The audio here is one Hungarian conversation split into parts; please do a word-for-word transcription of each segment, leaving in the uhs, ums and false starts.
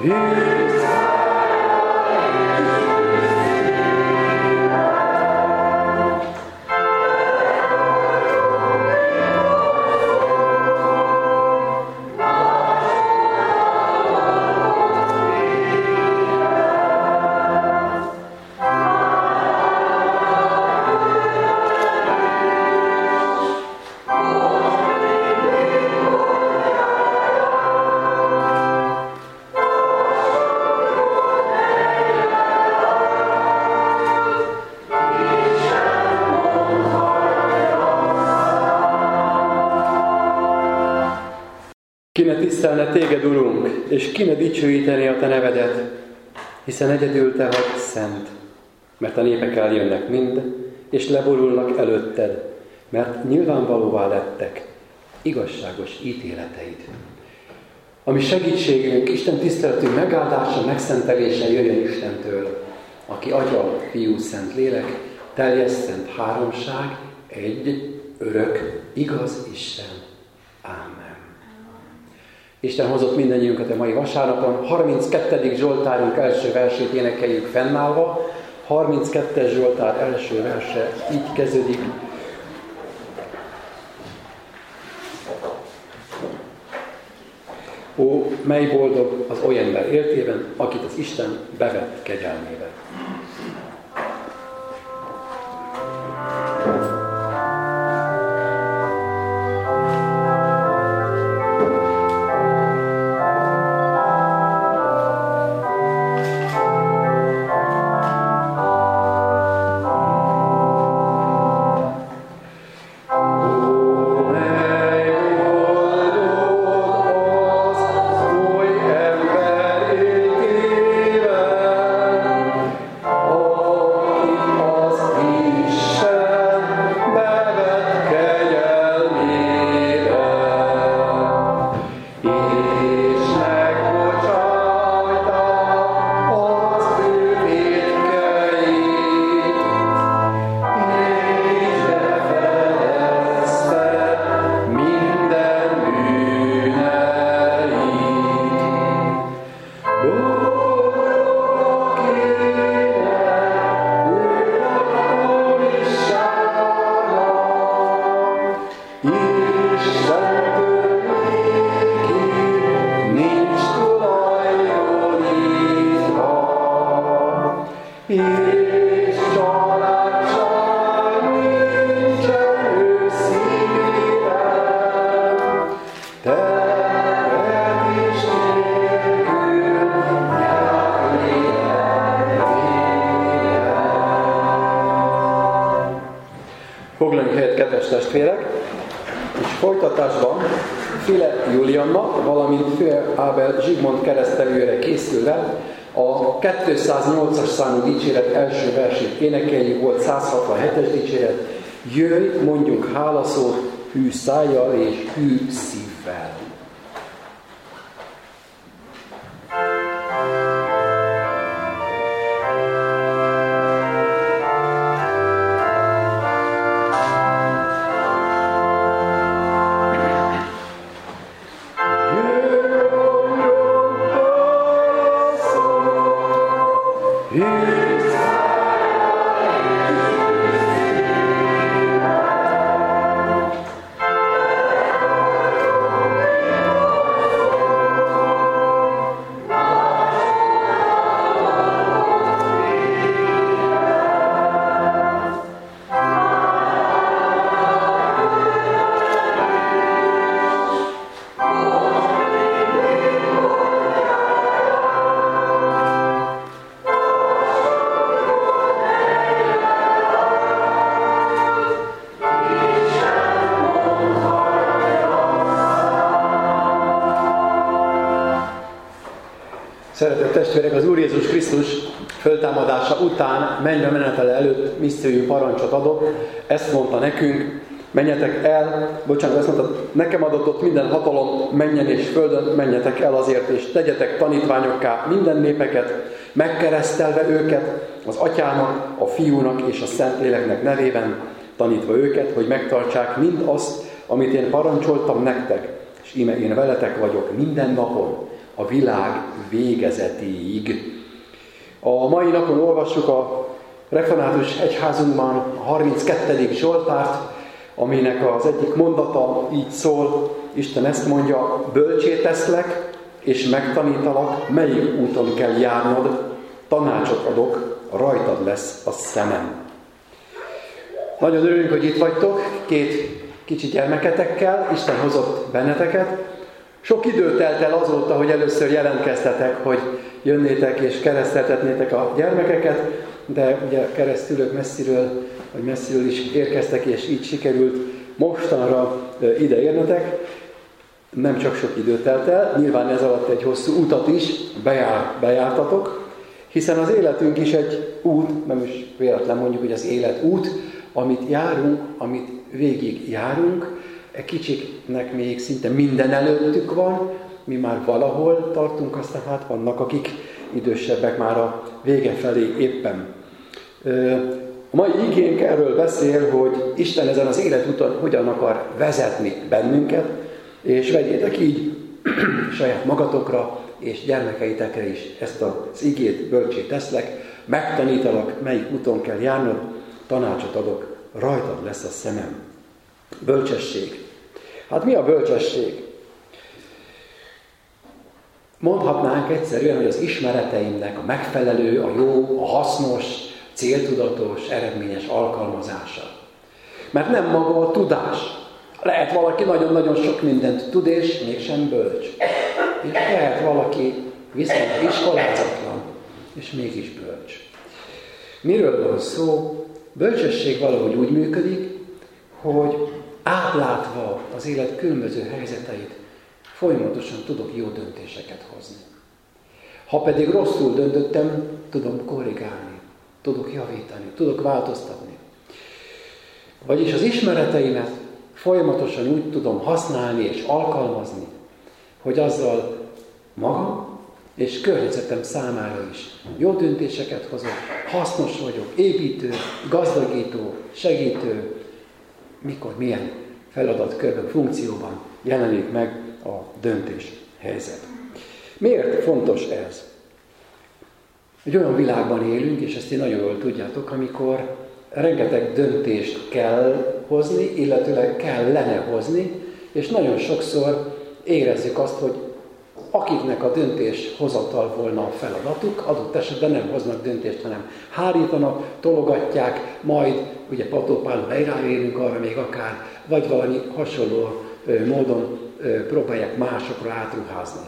Ki ne tisztelne téged, Urunk, és ki ne dicsőíteni a te nevedet, hiszen egyedül te vagy szent, mert a népek eljönnek mind, és leborulnak előtted, mert nyilvánvalóvá lettek igazságos ítéleteid. Ami segítségünk, Isten tiszteletünk megáldása, megszentelése jöjjön Istentől, aki Atya, Fiú, Szent Lélek, teljes szent háromság, egy, örök, igaz Isten. Ámen. Isten hozott mindannyiunkat a mai vasárnapon. harminckettedik Zsoltárunk első versét énekeljük fennállva. harminckettes Zsoltár első verse így kezdődik. Ó, mely boldog az oly ember életében, akit az Isten bevett kegyelmébe. Foglaljunk helyet, kedves testvérek, és folytatásban File Julianna, valamint File Ábel Zsigmond keresztelőre készülve a kétszáznyolcas számú dicséret első versét énekeljük, volt száz hatvanhetes dicséret. Jöjj, mondjunk hálaszót hű szájjal és hű szívvel. Szeretett testvérek, az Úr Jézus Krisztus föltámadása után, mennybe menetele előtt missziói parancsot adott, ezt mondta nekünk, menjetek el, bocsánat, ezt mondta, nekem adott ott minden hatalom, menjen és földön, menjetek el azért, és tegyetek tanítványokká minden népeket, megkeresztelve őket az Atyának, a Fiúnak és a Szentléleknek nevében, tanítva őket, hogy megtartsák mind azt, amit én parancsoltam nektek, és íme én veletek vagyok minden napon, a világ végezetéig. A mai napon olvassuk a református egyházunkban a harminckettedik Zsoltárt, aminek az egyik mondata így szól, Isten ezt mondja: bölcsé teszlek, és megtanítalak, melyik úton kell járnod, tanácsot adok, rajtad lesz a szemem. Nagyon örülünk, hogy itt vagytok, két kicsi gyermeketekkel, Isten hozott benneteket. Sok idő telt el azóta, hogy először jelentkeztetek, hogy jönnétek és kereszteltetnétek a gyermekeket, de ugye keresztülők messziről, vagy messziről is érkeztek, és így sikerült mostanra ide érnetek. Nem csak sok idő telt el, nyilván ez alatt egy hosszú utat is bejár, bejártatok, hiszen az életünk is egy út, nem is véletlen mondjuk, hogy az élet út, amit járunk, amit végig járunk, egy kicsiknek még szinte minden előttük van, mi már valahol tartunk, aztán hát vannak, akik idősebbek már a vége felé éppen. A mai igénk erről beszél, hogy Isten ezen az életúton hogyan akar vezetni bennünket, és vegyétek így saját magatokra és gyermekeitekre is ezt az igét, bölcsé teszlek, megtanítalak, melyik úton kell járnod, tanácsot adok, rajtad lesz a szemem. Bölcsesség. Hát mi a bölcsesség? Mondhatnánk egyszerűen, hogy az ismereteimnek a megfelelő, a jó, a hasznos, céltudatos, eredményes alkalmazása. Mert nem maga a tudás. Lehet valaki nagyon-nagyon sok mindent tud, és mégsem bölcs. És lehet valaki viszont iskolázatlan, és mégis bölcs. Miről van szó? Bölcsesség valahogy úgy működik, hogy átlátva az élet különböző helyzeteit, folyamatosan tudok jó döntéseket hozni. Ha pedig rosszul döntöttem, tudom korrigálni, tudok javítani, tudok változtatni. Vagyis az ismereteimet folyamatosan úgy tudom használni és alkalmazni, hogy azzal magam és környezetem számára is jó döntéseket hozok, hasznos vagyok, építő, gazdagító, segítő, mikor milyen feladatkörben, funkcióban jelenik meg a döntés helyzet. Miért fontos ez? Egy olyan világban élünk, és ezt ti nagyon jól tudjátok, amikor rengeteg döntést kell hozni, illetőleg kellene hozni, és nagyon sokszor érezzük azt, hogy akiknek a döntéshozatal volna a feladatuk, adott esetben nem hoznak döntést, hanem hárítanak, tologatják, majd ugye patópálon ráérünk arra még akár, vagy valami hasonló ö, módon ö, próbálják másokra átruházni.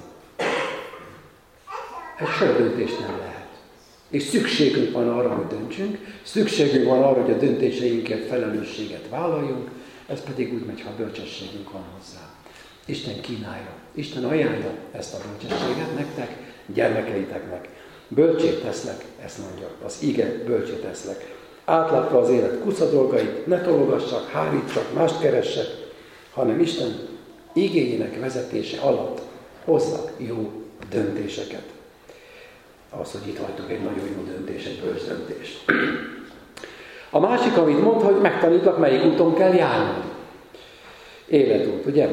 Ez sok döntést nem lehet. És szükségünk van arra, hogy döntsünk, szükségünk van arra, hogy a döntéseinkért felelősséget vállaljunk, ez pedig úgy megy, ha bölcsességünk van hozzá. Isten kínálja, Isten ajánlja ezt a bölcsességet nektek, gyermekeiteknek. Bölcsé teszlek, ezt mondja, az ige bölcsé teszlek. Átlátva az élet kuca dolgait, ne tologassak, hárítsak, mást keressek, hanem Isten igéjének vezetése alatt hozzak jó döntéseket. Az, hogy itt hagytuk egy nagyon jó döntés, egy bölcs döntés. A másik, amit mond, hogy megtanítlak, melyik úton kell járnod. Életút, ugye?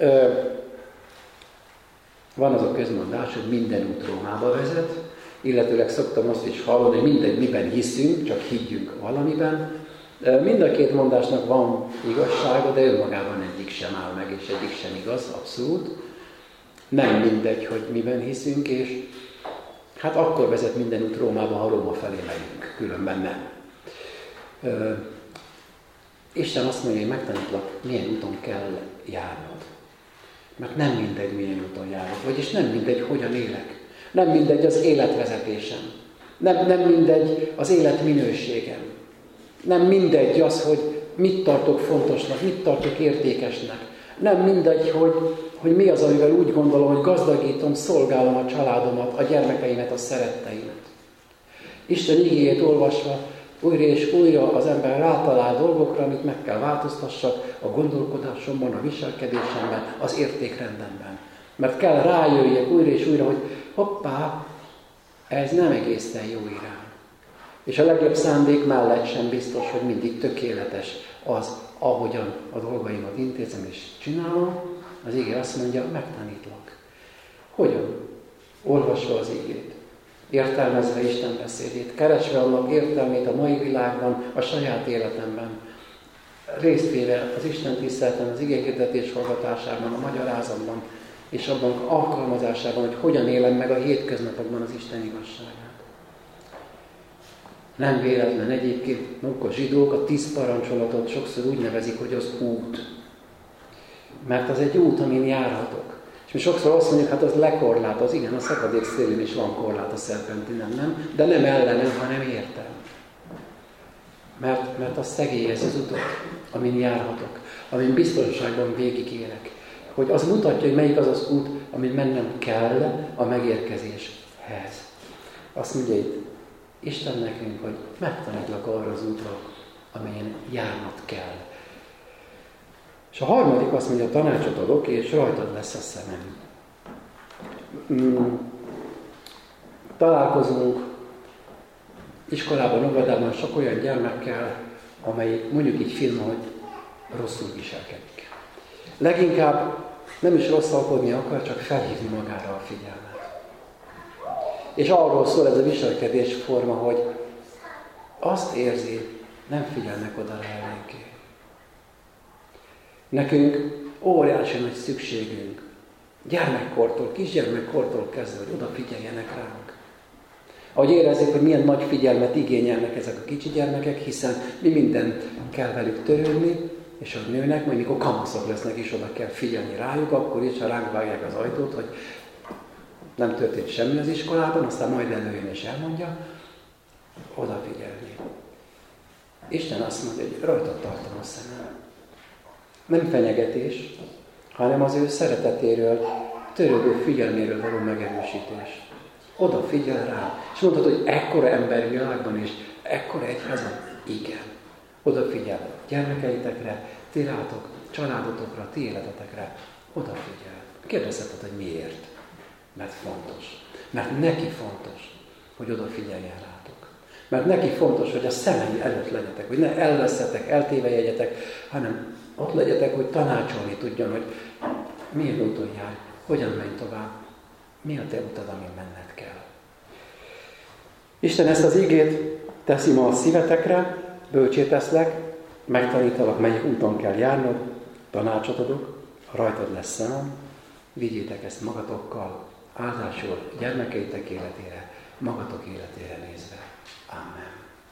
Van az a közmondás, hogy minden út Rómába vezet, illetőleg szoktam azt is hallani, hogy mindegy, miben hiszünk, csak higgyünk valamiben. Mind a két mondásnak van igazsága, de önmagában egyik sem áll meg, és egyik sem igaz, abszolút. Nem mindegy, hogy miben hiszünk, és hát akkor vezet minden út Rómába, ha Róma felé megyünk, különben nem. Ö, Isten azt mondja, hogy megtanítlak, milyen úton kell járnod. Mert nem mindegy, milyen úton járok, vagyis nem mindegy, hogyan élek. Nem mindegy az életvezetésem. Nem, nem mindegy az életminőségem. Nem mindegy az, hogy mit tartok fontosnak, mit tartok értékesnek. Nem mindegy, hogy, hogy mi az, amivel úgy gondolom, hogy gazdagítom, szolgálom a családomat, a gyermekeimet, a szeretteimet. Isten igéjét olvasva újra és újra az ember rátalál dolgokra, amit meg kell változtassak a gondolkodásomban, a viselkedésemben, az értékrendemben. Mert kell rájöjjek újra és újra, hogy hoppá, ez nem egészen jó irány. És a legjobb szándék mellett sem biztos, hogy mindig tökéletes az, ahogyan a dolgaimat intézem és csinálom. Az ige azt mondja, megtanítlak. Hogyan? olvasva az igét, értelmezve Isten beszédét, keresve annak értelmét a mai világban, a saját életemben, részt véve az Isten tiszteleten, az igéhirdetés hallgatásában, a magyarázatban, és abban alkalmazásában, hogy hogyan élem meg a hétköznapokban az Isten igazságát. Nem véletlen egyébként, amikor a zsidók a tíz parancsolatot sokszor úgy nevezik, hogy az út. Mert az egy út, amin járhatok. És mi sokszor azt mondjuk, hát az lekorlátoz. Igen, a szakadék szélén is van korlát a szerpentinen, nem? De nem ellenem, hanem értem. Mert, mert az szegélyez az utat, amin járhatok, amin biztonságban végigérek. Hogy az mutatja, hogy melyik az az út, amin mennem kell a megérkezéshez. Azt mondja itt Isten nekünk, hogy megtanítlak arra az útra, amelyen járnod kell. És a harmadik azt mondja, tanácsot adok, és rajtad lesz a szemem. Találkozunk iskolában, óvodában sok olyan gyermekkel, amelyik mondjuk így film, hogy rosszul viselkedik. Leginkább nem is rosszalkodni akar, csak felhívni magára a figyelmet. És arról szól ez a viselkedésforma, hogy azt érzi, nem figyelnek oda rá eléggé. Nekünk óriási nagy szükségünk, gyermekkortól, kisgyermekkortól kezdve, hogy odafigyeljenek ránk. Ahogy érezzük, hogy milyen nagy figyelmet igényelnek ezek a kicsi gyermekek, hiszen mi mindent kell velük törődni, és hogy nőnek, majd mikor kamaszok lesznek is, oda kell figyelni rájuk, akkor is, ha ránk vágják az ajtót, hogy nem történt semmi az iskolában, aztán majd előjön és elmondja, odafigyelni. Isten azt mondja, hogy rajtad tartom a szemem. Nem fenyegetés, hanem az ő szeretetéről, törődő figyelméről való megerősítés. Oda figyel rá. És mondhatod, hogy ekkora embervilágban és ekkora egyházban? Igen. Oda figyel gyermekeitekre, ti rátok, családotokra, ti életetekre. Oda figyel. Kérdezheted, hogy miért? Mert fontos. Mert neki fontos, hogy odafigyeljen rátok. Mert neki fontos, hogy a szemei előtt legyetek, hogy ne elveszetek, eltévejegyetek, hanem ott legyetek, hogy tanácsolni tudjon, hogy milyen úton jár, hogyan menj tovább, mi a te utad, amin menned kell. Isten ezt az igét teszi ma a szívetekre, bölcsé teszlek, megtanítalak, melyik úton kell járnod, tanácsot adok, rajtad lesz szemem, vigyétek ezt magatokkal, áldásul gyermekeitek életére, magatok életére nézve. Amen.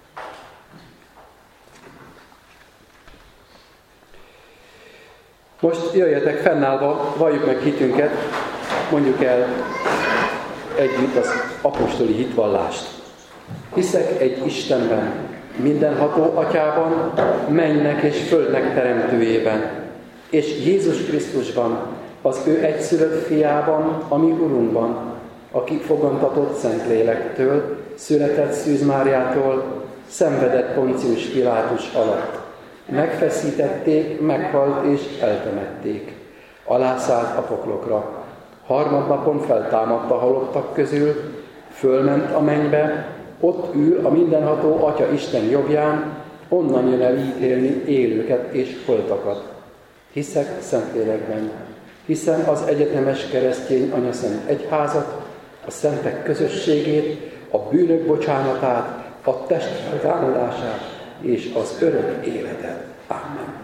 Most jöjjetek fennállva, valljuk meg hitünket, mondjuk el együtt az apostoli hitvallást. Hiszek egy Istenben, mindenható Atyában, mennek és földnek teremtőjében, és Jézus Krisztusban, az ő egyszülött fiában, a mi Urunkban, aki fogantatott Szentlélektől, született Szűz Máriától, szenvedett Poncius Pilátus alatt. Megfeszítették, meghalt és eltemették. Alászállt a poklokra. Harmadnapon feltámadt a halottak közül, fölment a mennybe, ott ül a mindenható Atya Isten jobbján, onnan jön el ítélni élőket és holtakat. Hiszek Szentlélekben, hiszen az egyetemes keresztény anyaszent egyházat, a szentek közösségét, a bűnök bocsánatát, a test feltámadását és az örök életet. Amen.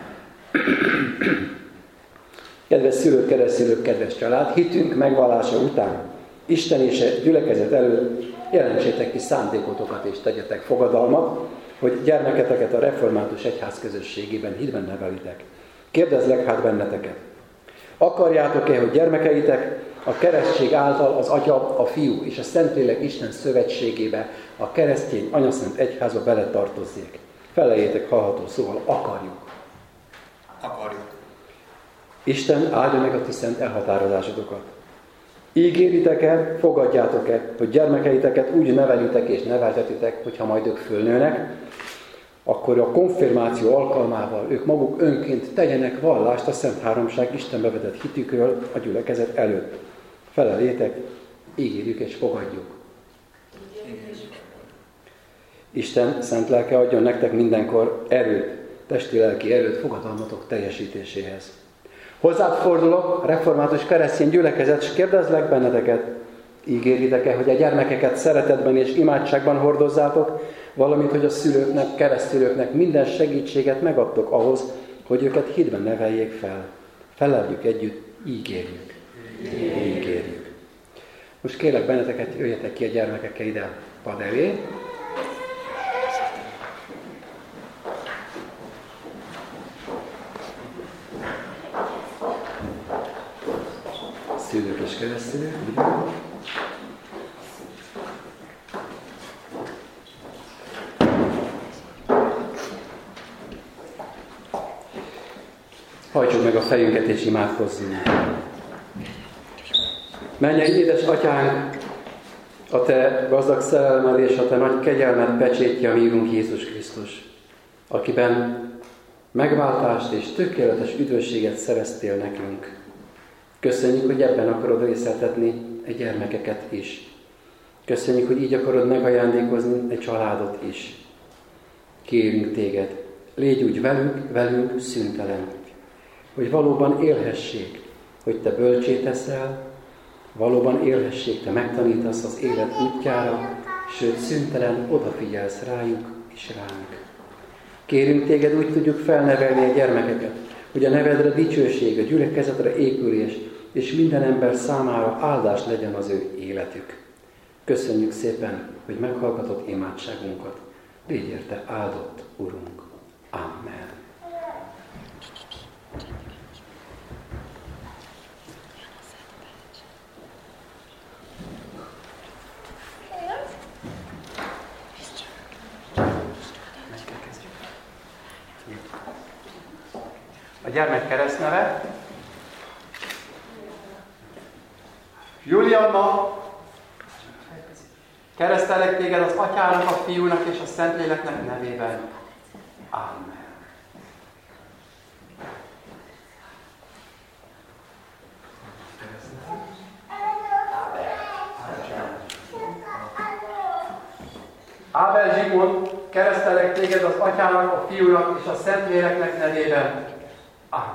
Kedves szülők, keresztszülők, kedves család, hitünk megvallása után, Isten és a gyülekezet előtt jelentsétek ki szándékotokat és tegyetek fogadalmat, hogy gyermeketeket a református egyház közösségében hitben nevelitek. Kérdezlek hát benneteket. Akarjátok-e, hogy gyermekeitek a keresztség által az Atya, a Fiú és a Szentlélek Isten szövetségébe, a keresztény anyaszent egyházba beletartozzék? Feleljétek hallható szóval, akarjuk. Akarjuk. Isten áldja meg a ti szent elhatározásotokat. Ígéritek-e, fogadjátok-e, hogy gyermekeiteket úgy nevelitek és neveltetitek, hogyha majd ők fölnőnek, akkor a konfirmáció alkalmával ők maguk önként tegyenek vallást a Szent Háromság Istenbe vetett hitükről a gyülekezet előtt. Feleljétek, ígérjük és fogadjuk. Isten szent lelke adjon nektek mindenkor erőt, testi-lelki erőt fogadalmatok teljesítéséhez. Hozzád fordulok, református keresztény gyülekezet, és kérdezlek benneteket, Ígéritek-e, hogy a gyermekeket szeretetben és imádságban hordozzátok, valamint, hogy a szülőknek, keresztülőknek minden segítséget megadtok ahhoz, hogy őket hitben neveljék fel. Feleljük együtt, ígérjük. Ígérjük. Most kérlek benneteket, jöjjetek ki a gyermekekkel ide pad elé. Szülők és keresztülők. Hajtsuk meg a fejünket és imádkozzunk. Mennyei édes Atyánk, a Te gazdag szerelmed és a Te nagy kegyelmed pecsétje a mi Úrunk Jézus Krisztus, akiben megváltást és tökéletes üdvösséget szereztél nekünk. Köszönjük, hogy ebben akarod részeltetni egy gyermekeket is. Köszönjük, hogy így akarod megajándékozni egy családot is. Kérünk Téged, légy úgy velünk, velünk szüntelen, hogy valóban élhessék, hogy Te bölcsé teszel, valóban élhessék, Te megtanítasz az élet útjára, sőt szüntelen odafigyelsz rájuk és ránk. Kérünk Téged, úgy tudjuk felnevelni a gyermekeket, hogy a nevedre dicsőség, a gyülekezetre épülés, és minden ember számára áldás legyen az ő életük. Köszönjük szépen, hogy meghallgatod imádságunkat. Légy érte áldott, Urunk. Amen. A gyermek keresztneve Julianna, keresztelek téged az Atyának, a Fiúnak és a Szentléleknek nevében. Amen. Ábel Zsigmond, keresztelek téged az Atyának, a Fiúnak és a Szentléleknek nevében. Amen.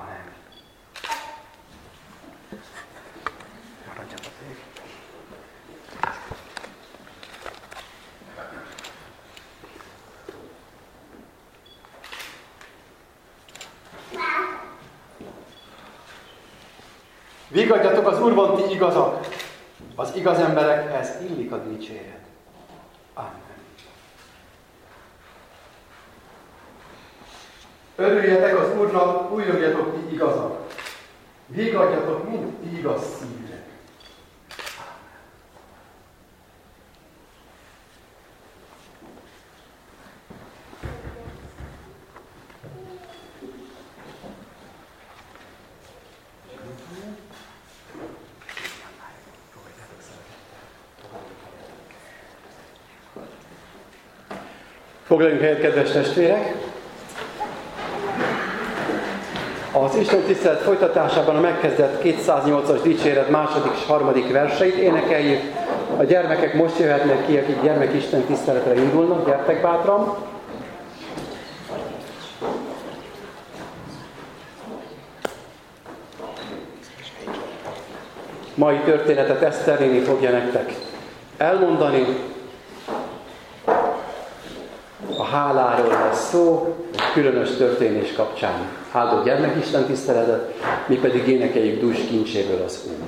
Vigadjatok az Úrban ti igazak, az igaz emberekhez illik a dicséret. Amen. Örüljetek az Úrnak, újjongjatok ti igazak. Vigadjatok mind ti igaz szívűek. Foglaljunk helyet, kedves testvérek! Az Isten tisztelet folytatásában a megkezdett kétszáznyolcas dicséret második és harmadik verseit énekeljük. A gyermekek most jöhetnek ki, akik gyermekisten tiszteletre indulnak. Gyertek bátran! Mai történetet Eszter néni fogja nektek elmondani. A háláról lesz szó, egy különös történés kapcsán. Áldott gyermekisten tiszteletet, mi pedig énekeljük dús kincséből az Úr.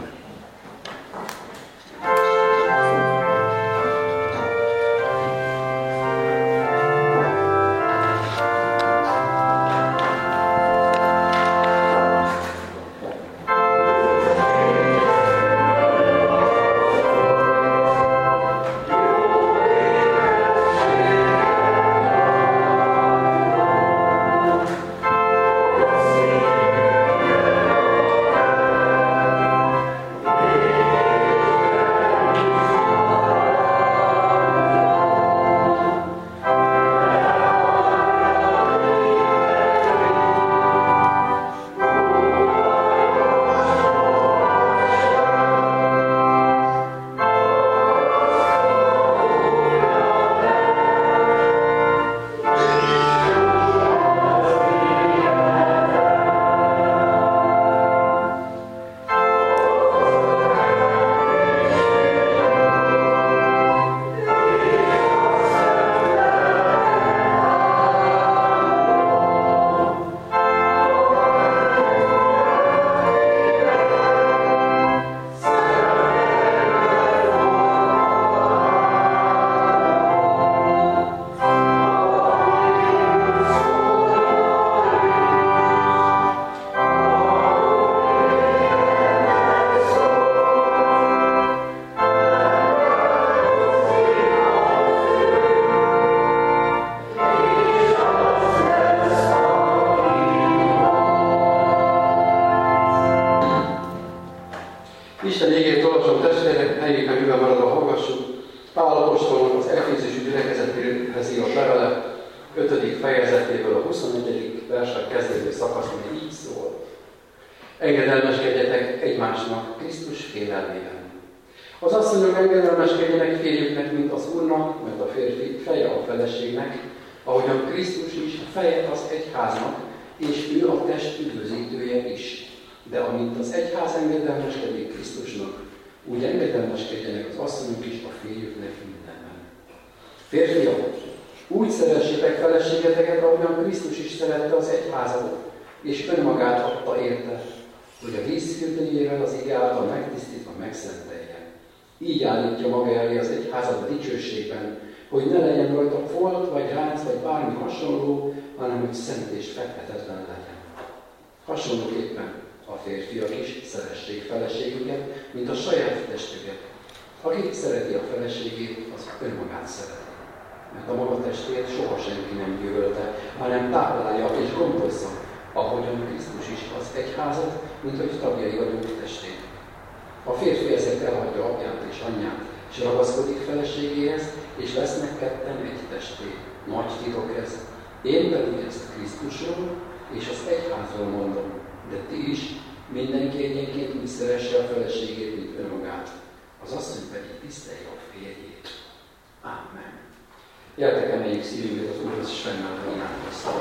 Isten igét olvasom, testvérek, helyéken ülve maradva hallgassuk. Pál apostolnak az Efézusi gyülekezethez írott levele ötödik fejezetéből a huszonegyedik versek kezdődő szakasz, ami így szól. Engedelmeskedjetek egymásnak Krisztus félelmében. Az asszonyok engedelmeskedjenek férjüknek, mint az Úrnak, mert a férfi feje a feleségnek, ahogyan Krisztus is feje az egyháznak, és ő a test üdvözítője is. De amint az egyház engedelmeskedik Krisztusnak, úgy engedelmeskedjenek az asszonyok is a férjüknek mindenben. Férfiak, úgy szeressétek feleségeteket, ahogyan Krisztus is szerette az egyházat, és önmagát adta érte, hogy a vízfürdőjével az ige által megtisztítva megszentelje. Így állítja maga elé az egyházat a dicsőségben, hogy ne legyen rajta folt, vagy ránc, vagy bármi hasonló, hanem hogy szent és fedhetetlen legyen. Hasonlóképpen a férfiak is szeressék feleségüket, mint a saját testüket. Aki szereti a feleségét, az önmagát szereti. Mert a maga testét soha senki nem gyűlölte, hanem táplálja és gondozza, ahogyan Krisztus is az egyházat, mint hogy tagjai vagyunk testét. A férfi ezért elhagyja apját és anyját, és ragaszkodik feleségéhez, és lesznek ketten egy testé. Nagy titok ez. Én pedig ezt Krisztusról és az egyházról mondom, de ti is mindenki egyenként úgy szeresse a feleségét, mint önmagát. Az asszony pedig tisztelje a férjét. Amen. Gyertek, emeljük szívünket az Úrhoz, és fennállva imádkozzunk.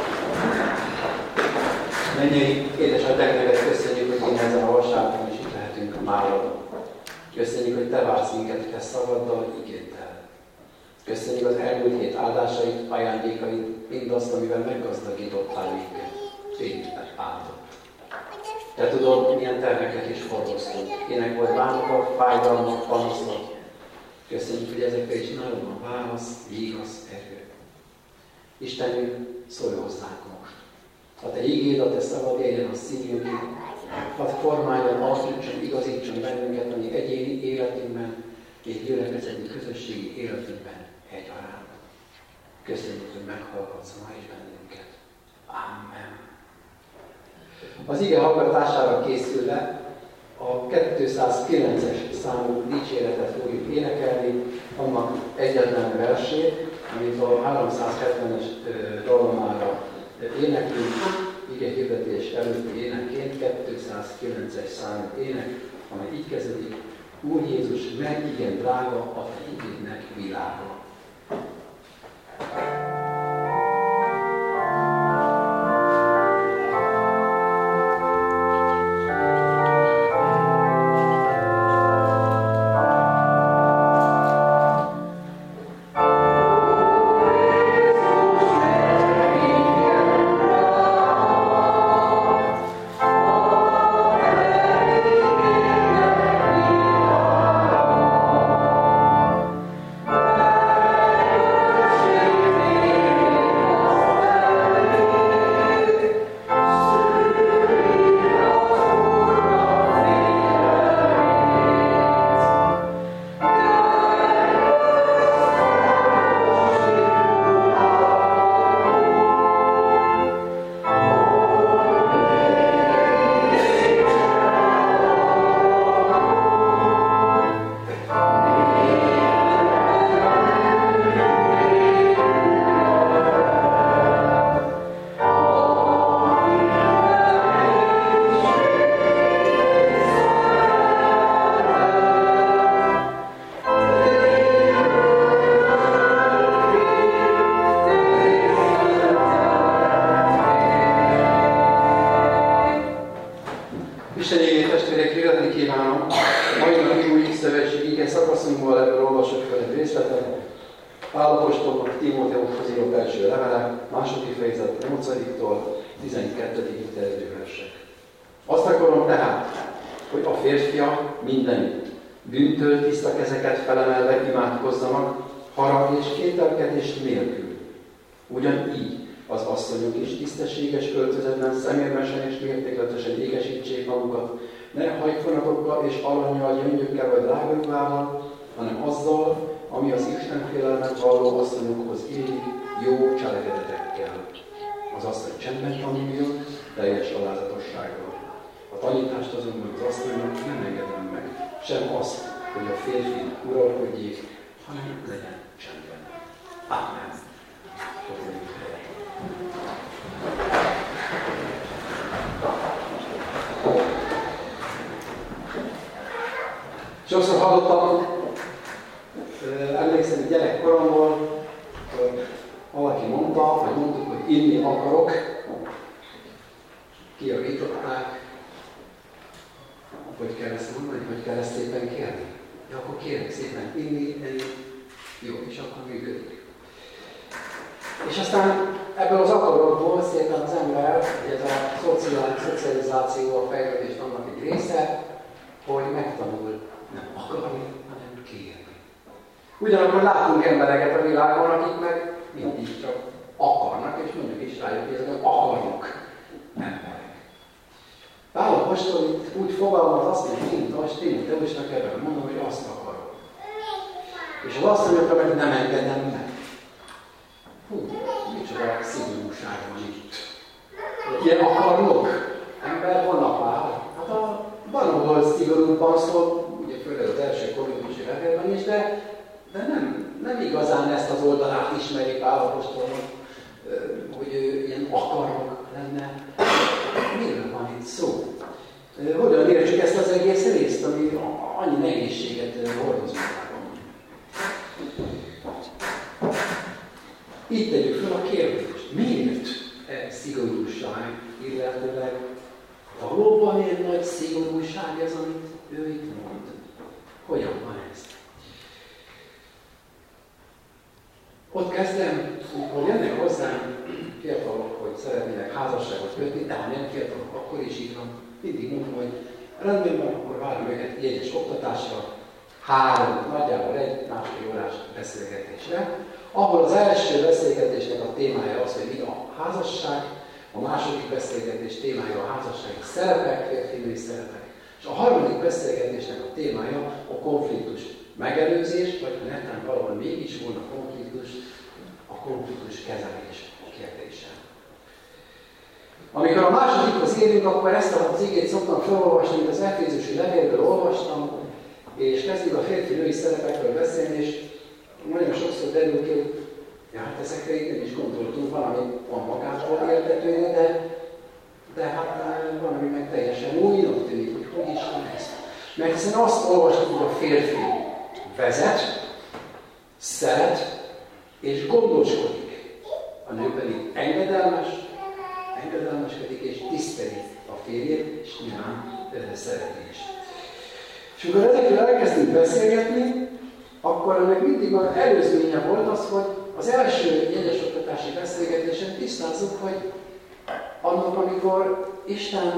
Mennyei édesatyánk, neked köszönjük, hogy én ezen a vasárnapon is itt lehetünk a máradon. Köszönjük, hogy te vársz minket te szavaddal, igéddel. Köszönjük az elmúlt hét áldásait, ajándékait, mindazt, amivel meggazdagítottál minket. Tényleg áldott. Te tudod, milyen terheket is hordoztunk. Ének volt bánatokat, fájdalmak, panaszok. Köszönjük, hogy ezekre is nálad van válasz, vígasz, erő. Istenünk, szólj hozzánk most. A te ígéd, a te szavad éljen a szívünkig, hadd formáljon, alakítson, igazítson bennünket a mi egyéni életünkben, és gyülekezeti közösségi életünkben egyaránt. Köszönjük, hogy meghallgatsz ma is bennünket. Amen. Az ige hallgatására készülve a kétszázkilences számú dicséretet fogjuk énekelni, annak egyetlen versét, amit a háromszázhetvenes dalomára éneklünk, ige hirdetés előtti énekként, kétszázkilences számú ének, amely így kezdődik: Úr Jézus, meg igen drága a te igédnek világa. Isten igényt, testvérek, hirdetni kívánom. Mai napi új szövetségi ige szakaszunkból ebből olvasok fel egy részletet. Pál apostolnak Timóteushoz írott első levele, második fejezet nyolcadiktól tizenkettedik terjedő versek. Azt akarom tehát, hogy a férfiak mindenütt bűntől tiszta kezeket felemelve imádkozzanak, harag és kételkedés nélkül. Ugyanígy az asszonyok is tisztességes öltözetben szemérmesen és mértékletesen égesítsék magukat, ne hajfonatokkal és arannyal, gyöngyökkel vagy drágökvával, hanem azzal, ami az Istenfélelmet valló asszonyokhoz illik, jó cselekedetekkel. Az asszony csendben tanuljon, teljes alázatossággal. A tanítást azonban az asszonynak nem engedem meg sem azt, hogy a férfi uralkodjék, hanem legyen csendben. Amen. Sokszor hallottam, emlékszem, hogy gyerekkoromból, hogy valaki mondta, vagy mondtuk, hogy inni akarok, kijavították, hogy kell ezt mondani, hogy kell ezt szépen kérni. De akkor kérek szépen inni, enni, jó, és akkor működik. És aztán ebből az akarokból szépen az ember, ez a szocializáció, a fejlődés annak egy része, hogy megtanul nem akarni, hanem kérni. Ugyanakkor látunk embereket a világon, akik meg mindig csak akarnak, és mondjuk is rájuk, hogy ezek akarnak emberek. Pál apostol itt úgy fogalmaz azt, hogy Timoteusnak ebben mondom, hogy azt akarok. És az azt mondja, hogy nem engedem meg. Hú, micsoda szigorúság van itt. Ilyen akarok? Ember van a Pál. Hát a, van, ahol szigorúbban szól, ugye főleg az első korintusi levélben is, de, de nem, nem igazán ezt az oldalát ismeri Pál apostolnak, hogy ő ilyen akarok lenne. Miről van itt szó? Hogyan értsük ezt az egész részt, ami annyi nehézséget hordoz magában? Itt tegyük fel a kérdést. Miért e szigorúság, illetőleg valóban ilyen nagy szigorúság ez, amit ő itt mond? Hogyan van ez? Ott kezdem, hogy jönnek hozzám fiatalok, hogy szeretnének házasságot kötni, de ha nem fiatalok, akkor is így van. Mindig mondom, hogy rendben van, akkor várjuk őket jegyes oktatásra, három, nagyjából egy másfél órás beszélgetésre, ahol az első beszélgetésnek a témája az, hogy mi a házasság, a második beszélgetés témája a házassági szerepek, férfi-női szerepek, és a harmadik beszélgetésnek a témája a konfliktus megelőzés, vagy ha netán valahol mégis volna konfliktus, a konfliktus kezelés kérdése. Amikor a másodikhoz érünk, akkor ezt a cégét szoktam felolvasni, mint az Efézusi levélből olvastam, és kezdjük a férfi-női szerepekről beszélni, és nagyon sokszor derül ki, hogy ja, hát ezekre így nem is gondoltunk, valami van magától értetője, de, de hát valami meg teljesen újnak tűnik, hogy hogy is van ez. Mert hiszen azt olvastuk, hogy a férfi vezet, szeret és gondoskodik. A nő pedig engedelmes, engedelmeskedik és tiszteli a férjét, és nyilván szereti is. És amikor ezekről elkezdünk beszélgetni, akkor ennek mindig az előzménye volt az, hogy az első jegyesoktatási beszélgetésen tisztázzuk, hogy annak, amikor Isten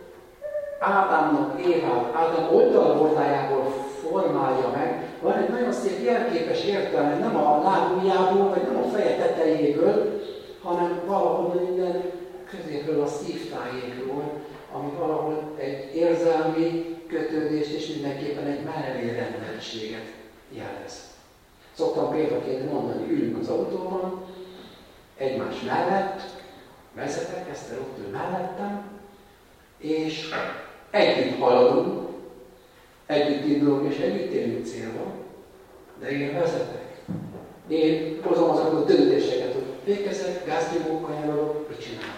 Ádámnak, Évát, Ádám oldalvoltájából formálja meg, van egy nagyon szép jelképes értelme, nem a lábujjából, vagy nem a feje tetejéből, hanem valahol minden középről a szívtájékról, ami valahol egy érzelmi kötődést és mindenképpen egy mellérendeltséget jelez. Szoktam példaként mondani, ülünk az autóban, egymás mellett, vezetek, Eszter ott ül mellettem, és együtt haladunk, együtt indulunk és együtt érünk célba, de én vezetek. Én hozom azokat a döntéseket, hogy fékezek, gáznyomok, kanyarodok, mit csinálok.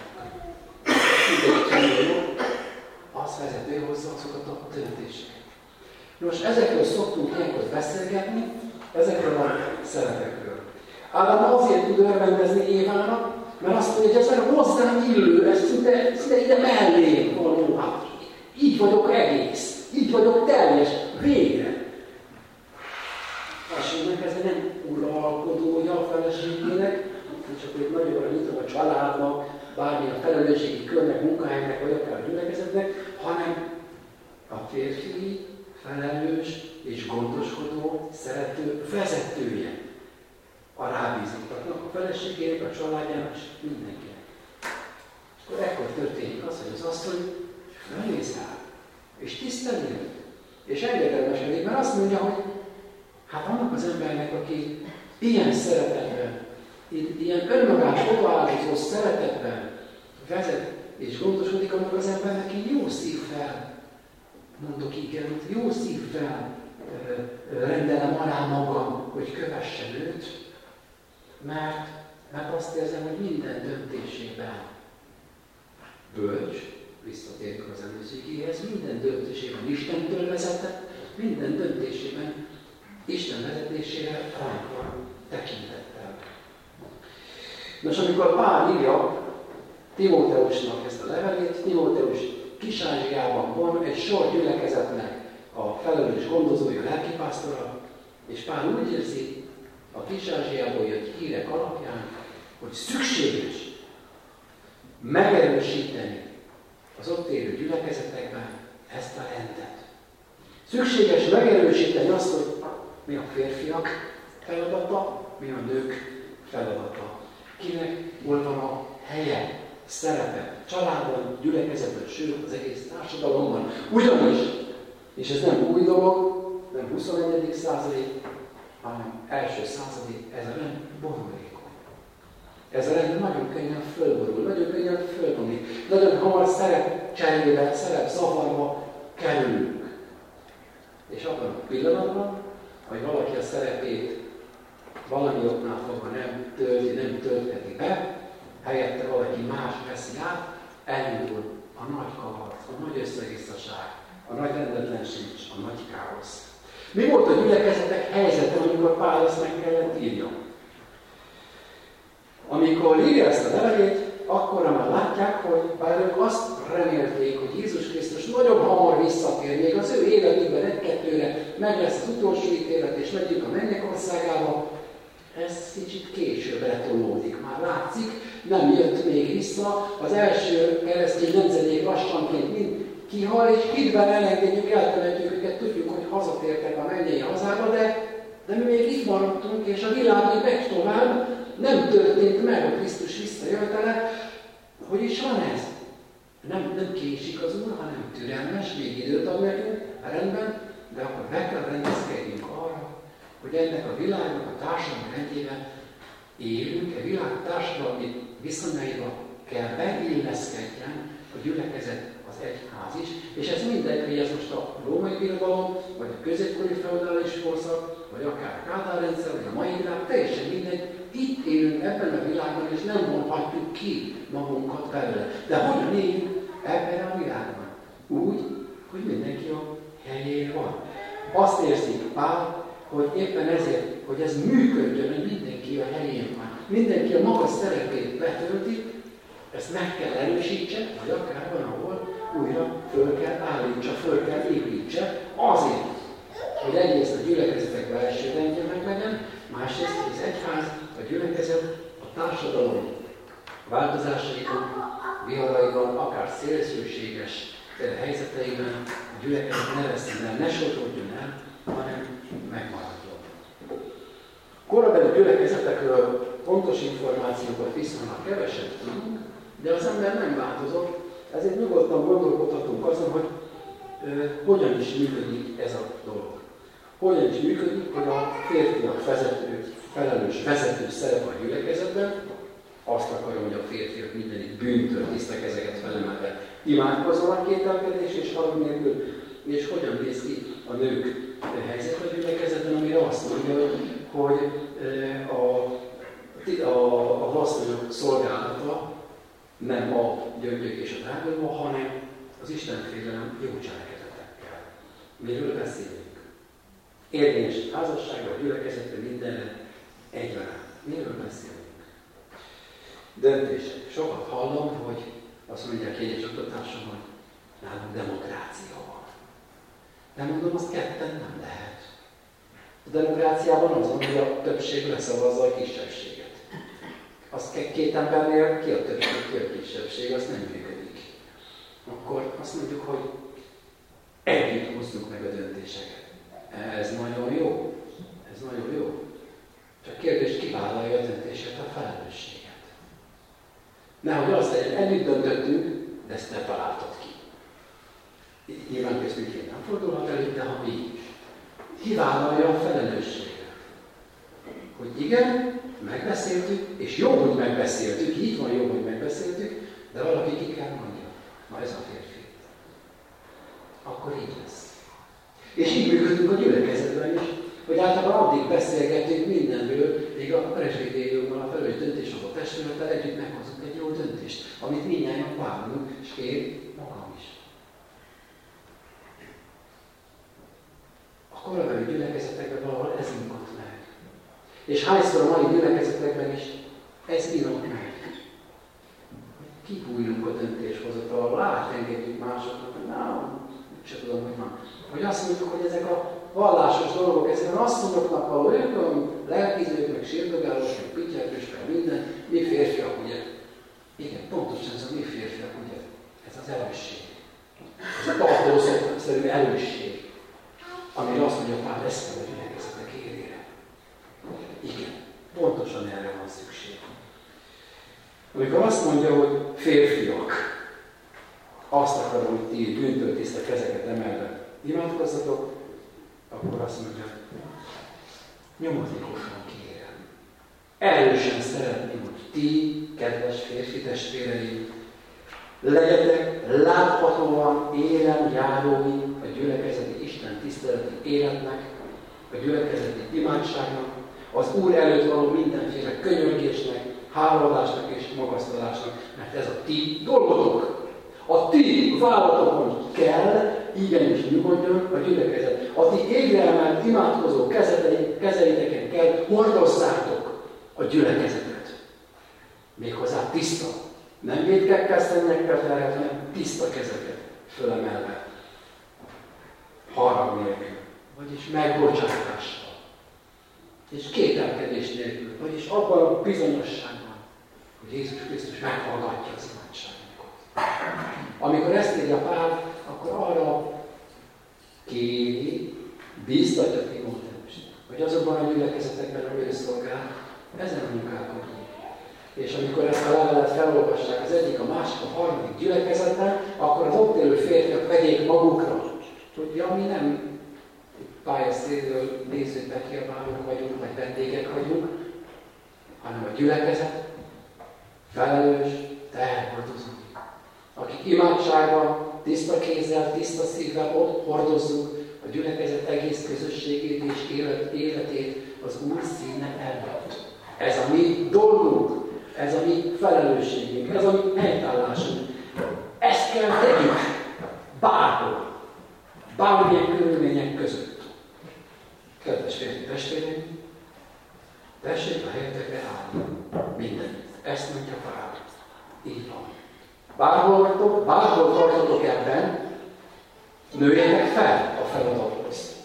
Az vezető hozza azokat a döntéseket. Most ezekről szoktunk ilyenkor beszélgetni, ezekről a szerepekről. Ádám azért tud örvendezni Évának, mert azt mondja, hogy ez a hozzám illő, ez szinte, szinte ide mellé való. Hát, így vagyok egész, így vagyok teljes, végre. Feleségnek ez nem uralkodója a feleségének, csak hogy nagyobbra nyitom a családnak, bármilyen felelősségi körnek, munkahelynek, vagy akár a gyülekezetnek, hanem a férfi felelős és gondoskodó, szerető vezetője a rábízottaknak, a feleségének, a családjának, és mindenkinek. És akkor ekkor történik az, hogy az asszony fölnéz rá, és tiszteli, és engedelmesedik, mert azt mondja, hogy hát annak az embernek, aki ilyen szeretetben, ilyen önmagát odaáldozó szeretetben vezet és gondoskodik, annak az embernek így jó szív fel mondok igen, jó szívvel rendelem alá magam, hogy kövessen őt, mert, mert azt érzem, hogy minden döntésében bölcs, visszatérünk az előzőkéhez, minden döntésében Istentől vezetett, minden döntésében Isten vezetésére ránk van tekintettel. Nos, amikor Pál írja Timóteusnak ezt a levelét, Timóteus Kis-Ázsiában van egy sor gyülekezetnek a felelős gondozója, lelkipásztora, és Pál úgy érzi a Kis-Ázsiából jött hírek alapján, hogy szükséges megerősíteni az ott élő gyülekezetekben ezt a rendet. Szükséges megerősíteni azt, hogy mi a férfiak feladata, mi a nők feladata. Kinek hol van a helye, szerepe, családban, gyülekezetben, sőt az egész társadalomban. Ugyanis, és ez nem új dolog, nem huszonegyedik századi, hanem első századi, ez a rend borulékony. Ez a rend nagyon könnyen fölborul, nagyon könnyen fölbomlik, nagyon hamar szerep cserébe, szerep zavarba kerülünk. És abban a pillanatban, hogy valaki a szerepét valami oknál fogva nem tölti, nem töltheti be, helyette valaki más veszi át, elindul a nagy kavar, a nagy összevisszaság, a nagy rendetlenség, a nagy káosz. Mi volt a gyülekezetek helyzete, amikor Pál ezt meg kellett írja? Amikor írja ezt a levelét, akkor már látják, hogy bár ők azt remélték, hogy Jézus Krisztus nagyon hamar visszatér, még az ő életükben egy-kettőre meg lesz az utolsó ítélet, és megyünk a mennyek országába, ez kicsit későbbre tolódik. Már látszik, nem jött még vissza, az első keresztény nemzedék lassanként mind kihal, és hitben elengedjük, eltemetjük őket, tudjuk, hogy hazatértek a mennyei hazába, de, de mi még itt maradtunk, és a világ még megy tovább, nem történt meg a Krisztus visszajövetele. Hogy is van ez? Nem, nem késik az Úr, hanem türelmes, még időt ad nekünk, rendben, de akkor be kell rendezkedjünk arra, hogy ennek a világnak a társadalmi rendjében élünk, a világ társadalmi viszonyaiba kell beilleszkedjen a gyülekezet, az egyház is, és ez mindenki, hogy ez most a római birodalom, vagy a középkori feudális korszak, vagy akár a Kádár rendszer, vagy a mai világ, teljesen mindegy, itt élünk ebben a világban, és nem vonhatjuk ki magunkat belőle. De hogyan élünk ebben a világban? Úgy, hogy mindenki a helyén van. Azt érzik Pál, hogy éppen ezért, hogy ez működjön, hogy mindenki a helyén van. Mindenki a maga szerepét betölti, ezt meg kell erősítse, vagy akár van, ahol újra föl kell állítsa, föl kell építse, azért, hogy egyrészt a gyülekezetek belső rendje meg legyen, másrészt, hogy az egyház, a gyülekezet, a társadalom változásaiban, viharaiban, akár szélsőséges helyzeteiben a gyülekezet ne veszjen el, ne sodródjon el, hanem megmaradjon. Korabeli gyülekezetekről pontos információkat viszonylag keveset tudunk, de az ember nem változott, ezért nyugodtan gondolkodhatunk azon, hogy ö, hogyan is működik ez a dolog. Hogyan is működik, hogy a férfiak vezető, felelős vezető szerep a gyülekezetben, azt akarom, hogy a férfiak mindenik bűntől tisztek ezeket felemelve imádkozzanak kételkedés és harag nélkül, és hogyan néz ki a nők helyzet a gyülekezetben, amire azt mondja, hogy a, a, a haszonyok szolgálata nem a gyöngyök és a drágulva, hanem az Istenfélelem jó cselekedetekkel. Miről beszélünk? Érvényes házasságra, gyülekezetre, mindenre egyaránt. Miről beszélünk? Döntések. Sokat hallom, hogy azt mondják egyes oktatáson, hogy nálunk demokrácia van. De mondom, azt ketten nem lehet. A demokráciában az van, hogy a többség leszavazza a kisebbséget. Azt két embernél ki a többség, ki a kisebbség, azt nem működik. Akkor azt mondjuk, hogy együtt hozzuk meg a döntéseket. Ez nagyon jó. Ez nagyon jó. Csak kérdés, ki vállalja a döntéseket, a felelősséget. Nehogy azt legyen, együtt döntöttünk, de ezt te találtad ki. Nyilván köztünk én nem fordulhat elő, de ha mi is. Ki vállalja a felelősséget? Hogy igen, megbeszéltük, és jó, hogy megbeszéltük, így van jó, hogy megbeszéltük, de valaki ki kell mondja. Na ez a férfi. Akkor akkor így lesz. És így működünk a gyülekezetben is, hogy általában addig beszélgetünk mindenről, még a presbitériumban, a felelős döntéshozó testülettel együtt meghozunk egy jó döntést, amit mindnyájan várunk, és én magam is. A korabeli gyülekezetekben valahol ez indult meg. És hányszor a mai gyülekezetekben is ez indult meg. Kibújjunk a döntéshozatalról, átengedjük másoknak, hogy nem, úgyse tudom, hogy van. Hogy azt mondjuk, hogy ezek a vallásos dolgok, ezek a asszonyoknak való, ők a lelkizők, meg sírdogálós, meg pityelős, meg minden, mi férfiak, ugye? Igen, pontosan ez a mi férfiak, ugye? Ez az erősség. Ez a tartószerű erősség, amire azt mondja, Pál, ezt kell a gyülekezetek élére. Igen, pontosan erre van szükség. Amikor azt mondja, hogy férfiak, azt akarom, hogy ti bűntől tiszta kezeket emelve imádkozzatok, akkor azt mondja, nyomatékosan kérem. Erősen szeretném, hogy ti, kedves férfi testvéreim, legyetek láthatóan élen járói a gyülekezeti Isten tiszteleti életnek, a gyülekezeti imádságnak, az Úr előtt való mindenféle könyörgésnek, hálaadásnak és magasztalásnak, mert ez a ti dolgotok. A ti vállatokon kell, igenis nyugodjon a gyülekezet. A ti égre emelt imádkozó kezeiteken kell hordozzátok a gyülekezetet. Méghozzá tiszta. Nem vétkekkel, szennyekkel terhet, hanem tiszta kezeket fölemelve. Harag nélkül, vagyis megbocsátással. És kételkedés nélkül, vagyis abban a bizonyosságban, hogy Jézus Krisztus meghallgatja az imádságunkat. Amikor ezt írja Pál, akkor arra kéri, bíztatja Timóteust, hogy azokban a gyülekezetekben, ahol ő szolgál, ezen munkálkodni. És amikor ezt a levelet felolvassák az egyik, a másik, a harmadik gyülekezetben, akkor az ott élő férfiak vegyék magukra, hogy ja, mi nem pályaszéről néző bekiabálók vagyunk, vagy vendégek vagyunk, hanem a gyülekezet felelős teherhordozók, akik imádságban, tiszta kézzel, tiszta szívvel ott hordozzuk a gyülekezet egész közösségét és élet, életét az Úr színe előtt. Ez a mi dolgunk, ez a mi felelősségünk, ez a mi helytállásunk. Ezt kell tegyük bárhol, bármilyen körülmények között. Kedves férfi testvéreim, tessék a helyetekre állni mindenütt. Ezt mondja Pál. Így van. Bárhol vagytok, bárhol tartotok ebben, nőjetek fel a feladathoz.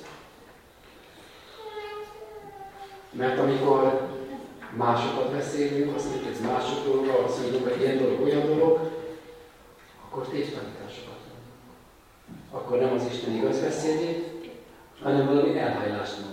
Mert amikor másokat beszélünk, azt mondjuk, ez mások dolga, azt mondjuk, hogy ilyen dolog, olyan dolog, akkor tévtanításokat mondunk. Akkor nem az Isten igaz beszédét, hanem valami elhajlást mondunk.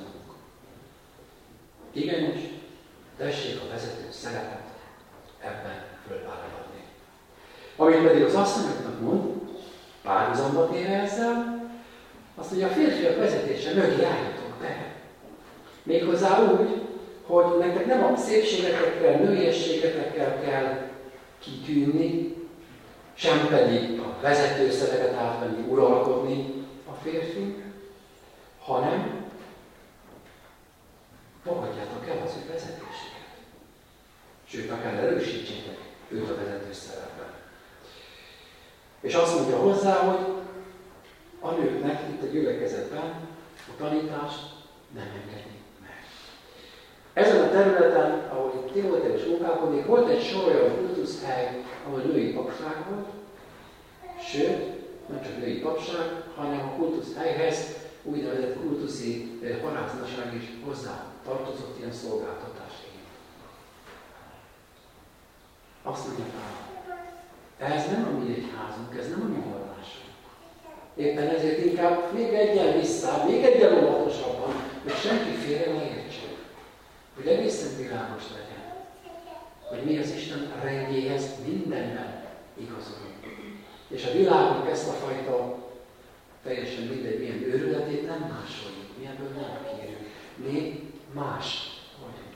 Igenis, tessék a vezető szerepet ebben fölvállalni. Amit pedig az asszonyoknak mond, párhuzamba téve ezzel, azt mondja, a férfiak vezetése mögé álljatok be. Méghozzá úgy, hogy nektek nem a szépségetekkel, nőiességetekkel kell kitűnni, sem pedig a vezető szerepet átvenni, uralkodni a férfi, hanem fogadjátok el az ő vezetéseket. Sőt, akár erősítsétek őt a vezető szerepben. És azt mondja hozzá, hogy a nőknek itt a gyülekezetben a tanítást nem engedni meg. Ezen a területen, ahogy Timóteus munkálkodik, volt egy sor olyan kultuszhely, ahol női papság volt, sőt, nem csak női papság, hanem a kultuszhelyhez úgynevezett kultuszi paráznaság is hozzá tartozott ilyen szolgáltatásért. Azt mondja Pál, ez nem a mi egyházunk, ez nem a mi vallásunk. Éppen ezért inkább még egyen vissza, még egyen óvatosabban, hogy senki félre ne értsen. Hogy egészen világos legyen, hogy mi az Isten rendjéhez mindenben igazolunk. És a világnak ezt a fajta teljesen mindegy milyen őrületét nem másoljuk, mi ebből nem kérünk. Mi más vagyunk.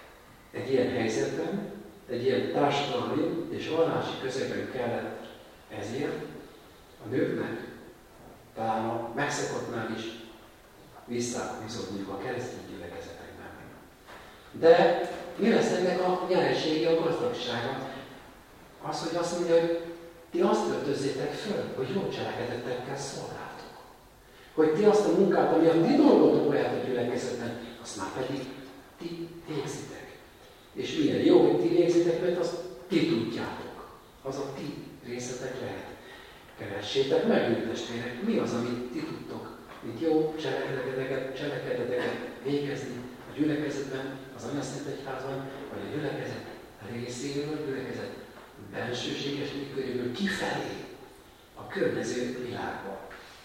Egy ilyen helyzetben, egy ilyen társadalmi és vallási közegben kellett Ezért a nőknek talán a megszokottnál is visszahúzódniuk a keresztény gyülekezetekben. De mi lesz ennek a nyeresége, a gazdagsága? Az, hogy azt mondja, hogy ti azt öltözzétek föl, hogy jó cselekedettekkel szolgáltok. Hogy ti azt a munkát, ami a ti dolgotok olyat a gyülekezetben, azt már pedig ti végzitek. És milyen jó, hogy ti végzitek, mert azt ti tudjátok. Az a ti részletek lehet. Keressétek meg, mint testvérek, mi az, amit ti tudtok, mint jó cselekedeteket, cselekedeteket végezni a gyülekezetben, az Anyaszent Egyházban, vagy a gyülekezet részéről, a gyülekezet bensőséges működőből kifelé a környező világba.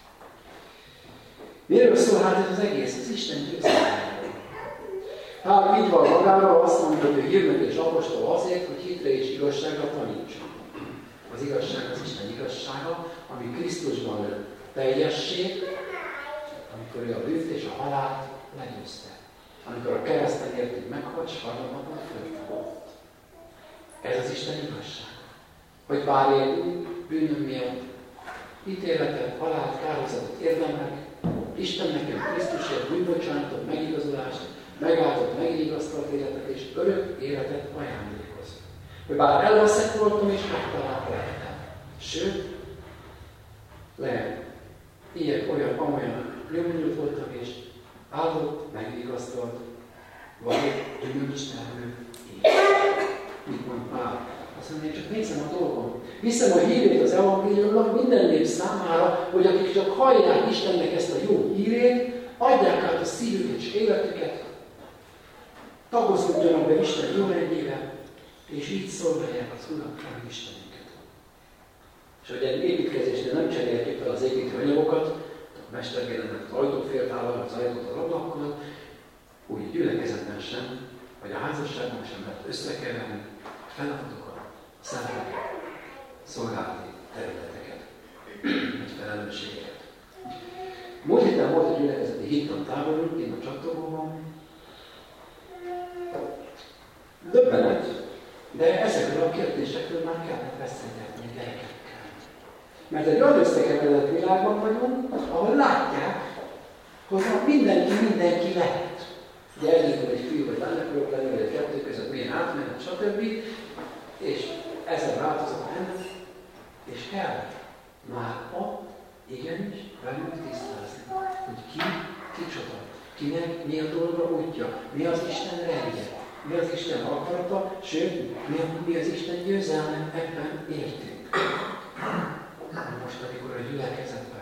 Miről szól hát ez az egész? Az Isten győzelméről. Hát itt van magáról, azt mondja, hogy ő hírnök és apostol azért, hogy hitre és igazságra tanítson. Az igazság az Isten igazsága, ami Krisztusban lett teljesség, amikor ő a bűnt és a halált legyőzte. Amikor a kereszten értünk meghalt, és harmadnapon föltámadt. Ez az Isten igazság. Hogy bár én bűnöm miatt ítéletet, halált, kárhozatot érdemlek, Isten nekem Krisztusért bűnbocsánatot, megigazulást, megáltott, megigaztalt életet és örök életet ajándékoz. Hogy bár elveszett voltam és megtalált lettem. Sőt, lehet, ilyen, olyan, amolyan nyomnyújt voltam és áldott, megigaztalt, vagy gyümölcstermő élet. Mit mond Pál? Azt mondja, csak nézem a dolgom. Viszem a hírét az evangéliumnak minden nép számára, hogy akik csak hallják Istennek ezt a jó hírét, adják át a szívüket és életüket, tagozódjanak be Isten jó rendjével, és így szolgálják az Urat, ami Istenünket. És hogy egy építkezésnél nem cserélték fel az építő anyagokat, a mestergelemet az ajtóféltával, az ajtót az ablakkal, úgy a gyülekezetben sem, vagy a házasságban sem lehet összekeverni a feladatokat, a szerepeket, szolgálati területeket, vagy felelősségeket. Múlt héten volt a gyülekezeti hittan táborunk, én a csatogóban. Döbbenet, de ezekről a kérdésekről már kellett beszélgetni a gyerekekkel. Mert egy olyan összekeveredett világban vagyunk, ahol látják, hogy mindenki mindenki lehet. Ugye egyikor egy fiú, vagy lány akarok lenni, vagy egy kettő között milyen átmenet, stb. És ezen változat ennek, és kell már ott igenis velünk tisztázni, hogy ki, kicsoda, kinek mi a dolga útja, mi az Isten rendje, mi az Isten akarata, sőt, mi, mi az Isten győzelme, ebben értünk. Most, amikor a gyülekezetben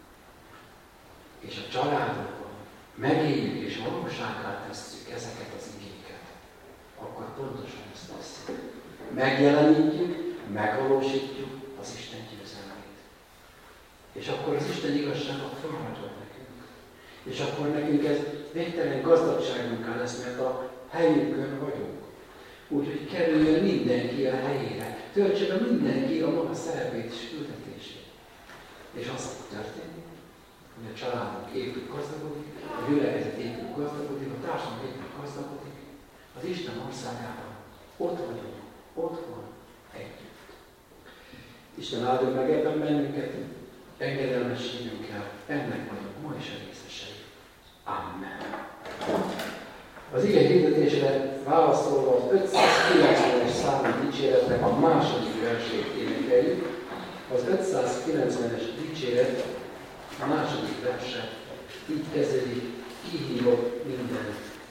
és a családokban megéljük és valósággá tesszük ezeket az igéket, akkor pontosan ezt tesszük. Megjelenítjük, megvalósítjuk az Isten győzelmét. És akkor az Isten igazsága forradhat nekünk. És akkor nekünk ez végtelen gazdagságunká lesz, mert a helyünkön vagyunk. Úgyhogy kerüljön mindenki a helyére. Töltse be mindenki a maga szerepét és küldetését. És az történik, hogy a családunk épül, gazdagodik, a gyülekezet épül, gazdagodik, a társadalom épül, gazdagodik. Az Isten országában ott vagyunk, ott van együtt. Isten áldjon meg ebben bennünket, engedelmességünkkel, ennek vagyunk ma is a részesei. Amen. Az ige hirdetésre válaszolva az ötszázkilencvenes számú dicséretnek a második versét énekeljük. Az ötszázkilencvenes dicséret a második verse így kezdődik, kihívott minden.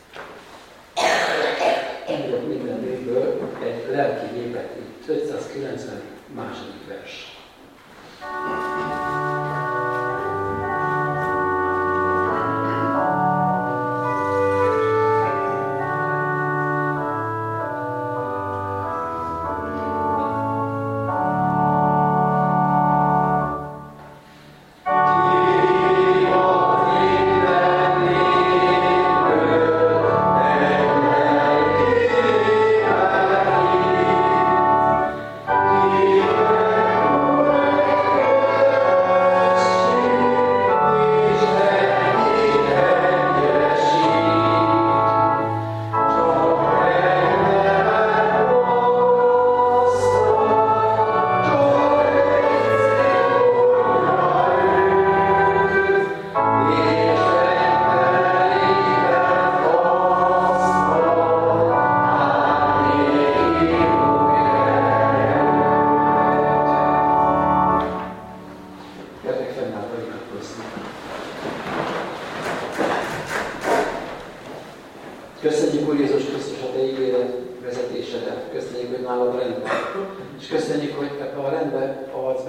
Kihívott minden népből egy lelki népet itt. ötszázkilencven második vers. Oh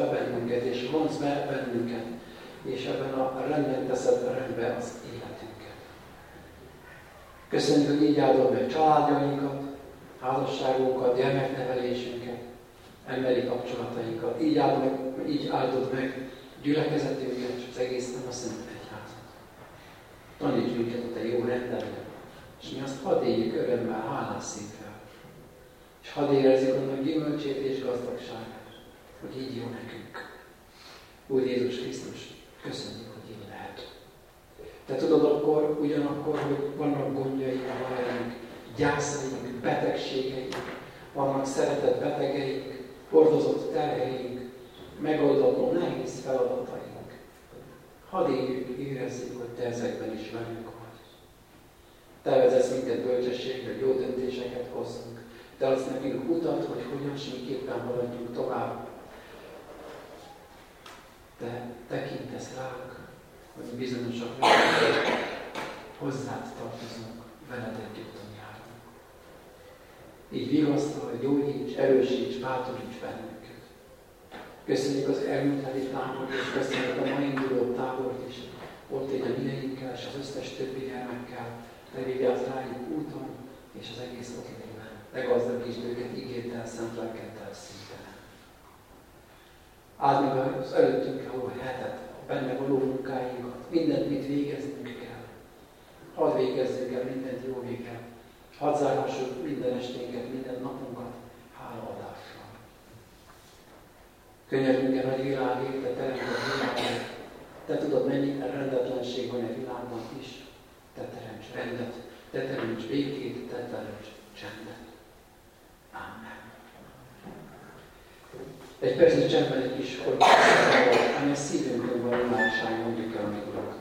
be bennünket, és vonz be bennünket, és ebben a rendben teszed rendbe az életünket. Köszönjük, hogy így áldod meg családjainkat, házasságunkat, gyermeknevelésünket, emberi kapcsolatainkat. Így áldod meg, így áldod meg gyülekezetünket, és az egész nem a Szent Egyházat. Taníts minket a te jó rendelben, és mi azt hadd éljük örömmel, hálás szívvel. És hadd érezzük annak gyümölcsét és gazdagságát, hogy így jó nekünk. Úr Jézus Krisztus, köszönjük, hogy így lehet. Te tudod akkor, ugyanakkor, hogy vannak gondjaink, bajaink, gyászaink, betegségeink, vannak szeretett betegeink, hordozott terheink, megoldatlan nehéz feladataink. Hadd éljük, érezzük, hogy te ezekben is velünk vagy. Te vezetsz minket bölcsességre, jó döntéseket hozzunk. Te adsz nekünk utat, hogy hogyan és miképpen haladjunk tovább. Te tekintesz ránk, hogy bizonyosak vagyunk, hozzád tartozunk, veled együtt járunk. Így vigasztalj, gyógyíts, erősíts, bátoríts bennünket. Köszönjük az elmúlt heti tábort, és köszönjük a mai induló tábort is. Ott légy a mineinkkel és az összes többi gyermekkel. Te vigyázz rájuk úton, és az egész ott lévén. Te gazdagítsd őket ígéddel, szent lelkeddel szintelen. Áld meg az előttünk való hetet, a benne való munkáinkat, mindent, mit végeznünk kell. Hadd végezzünk el mindent jó véggel. Hadd zárhassuk minden esténket, minden napunkat hálaadással. Könyörünkkel nagy világért, te teremted a világot. Te tudod, mennyi rendetlenség van a világban is. Te teremts rendet, te teremts békét, te teremts csendet. Amen. Egy percig csendben egy kis forgatózásával, ami a szívünkön van imádság, mondjuk el a mi Uraknak.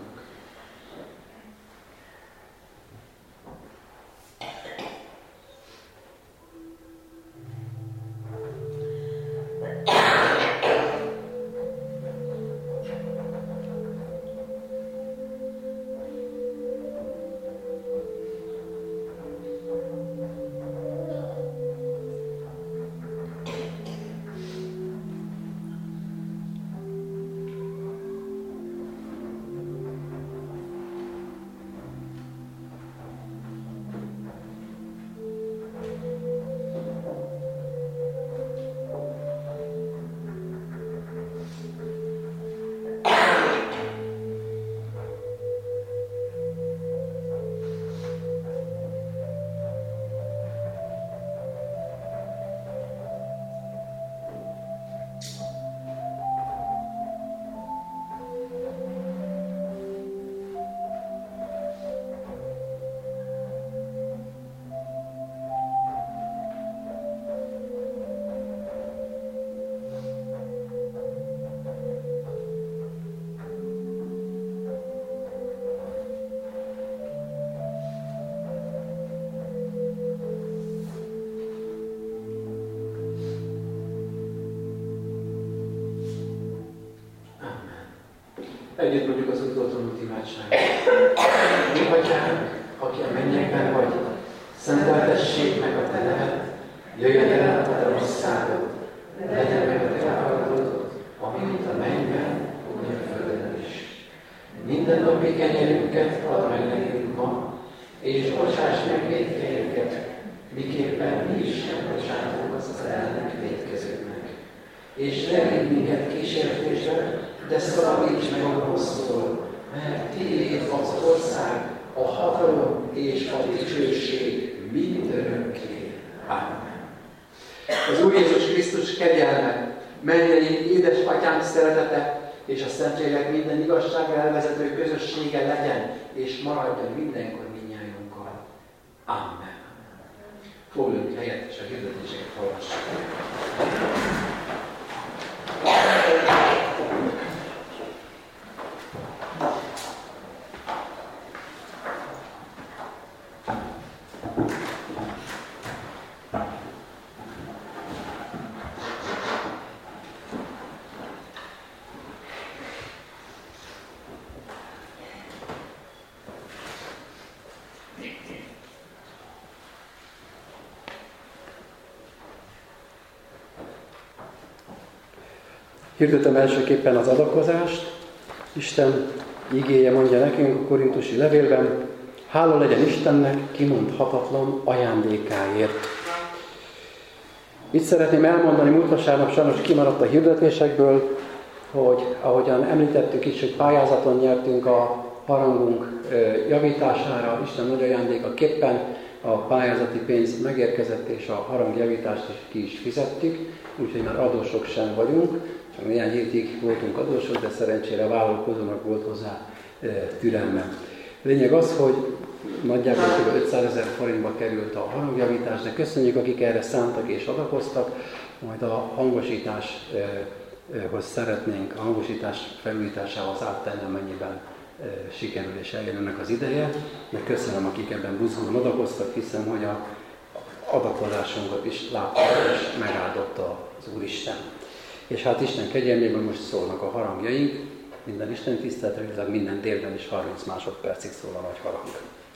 Együtt mondjuk az utolsó imádságot. Mi Atyánk, aki a mennyekben vagy, szenteltessék meg a te neved, jöjjön el a te országod, legyen meg a te akaratod, amint a mennyben, úgy a földön is. Minden napi kenyerünket add meg nekünk ma, és bocsáss meg vétkeinket, miképpen mi is megbocsátunk az ellenünk vétkezőknek. És ne vigy minket kísértésbe, de szabadíts meg a rossztól, mert tiéd az ország, a hatalom és a dicsőség mindörökké. Amen. Az Úr Jézus Krisztus kegyelme, mennyei édes Atyánk szeretete és a Szentlélek minden igazságra elvezető közössége legyen és maradjon mindenkor mindnyájunkkal. Amen. Foglaljunk helyet és a hirdetéseket hallgassuk. Hirdetem elsőképpen az adakozást. Isten igéje mondja nekünk a korintusi levélben, hála legyen Istennek kimondhatatlan ajándékáért. Itt szeretném elmondani, múlt vasárnap sajnos kimaradt a hirdetésekből, hogy ahogyan említettük is, hogy pályázaton nyertünk a harangunk javítására, Isten nagy ajándékaképpen a pályázati pénz megérkezett, és a harangjavítást is ki is fizettük, úgyhogy már adósok sem vagyunk, csak néhány hétig voltunk adósok, de szerencsére a vállalkozónak volt hozzá türelme. Lényeg az, hogy nagyjából ötszázezer forintba került a harangjavítás, de köszönjük, akik erre szántak és adakoztak, majd a hangosításhoz szeretnénk, a hangosítás felújításához áttenni, amennyiben sikerül és eljön ennek az ideje, de köszönöm, akik ebben buzgón adakoztak, hiszem, hogy a adakozásunkat is látta és megáldotta az Úristen. És hát Isten kegyelmében most szólnak a harangjaink, minden Isten tiszteletre, minden délben is harminc másodpercig szól a nagy harang.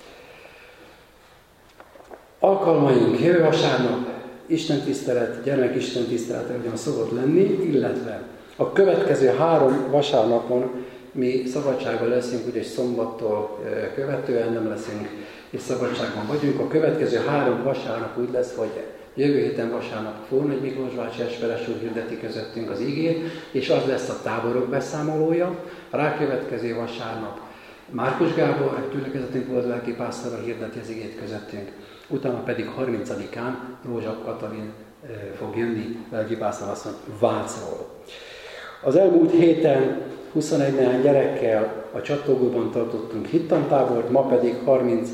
Alkalmaink jövő vasárnap, Isten tisztelet, gyermek Isten tisztelete ugyan szokott lenni, illetve a következő három vasárnapon mi szabadságban leszünk, ugye szombattól követően nem leszünk, és szabadságban vagyunk. A következő három vasárnap úgy lesz, hogy jövő héten vasárnap Fornagy Miklós bácsi Esperes úr hirdeti közöttünk az igét, és az lesz a táborok beszámolója. A rákövetkező vasárnap Márkus Gábor, egy gyülekezetünk volt lelkipásztorral hirdeti az igét közöttünk. Utána pedig harmincadikán Rózsa Katalin fog jönni lelkipásztor asszony Vácról. Az elmúlt héten huszonegy néhány gyerekkel a Csattogóban tartottunk hittantábort, ma pedig harminc